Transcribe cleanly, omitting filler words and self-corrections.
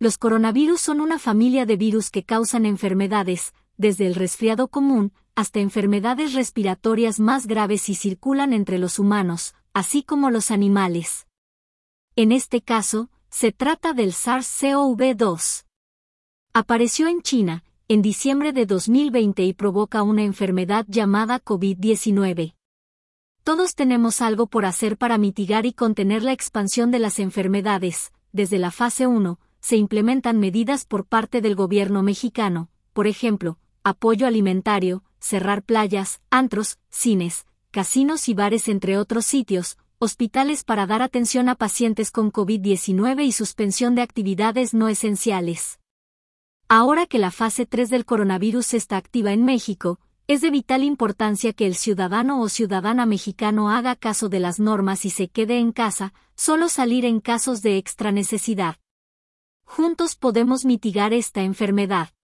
Los coronavirus son una familia de virus que causan enfermedades, desde el resfriado común hasta enfermedades respiratorias más graves y circulan entre los humanos, así como los animales. En este caso, se trata del SARS-CoV-2. Apareció en China, en diciembre de 2020 y provoca una enfermedad llamada COVID-19. Todos tenemos algo por hacer para mitigar y contener la expansión de las enfermedades. Desde la fase 1, se implementan medidas por parte del gobierno mexicano, por ejemplo, apoyo alimentario, cerrar playas, antros, cines, casinos y bares entre otros sitios, hospitales para dar atención a pacientes con COVID-19 y suspensión de actividades no esenciales. Ahora que la fase 3 del coronavirus está activa en México, es de vital importancia que el ciudadano o ciudadana mexicano haga caso de las normas y se quede en casa, solo salir en casos de extra necesidad. Juntos podemos mitigar esta enfermedad.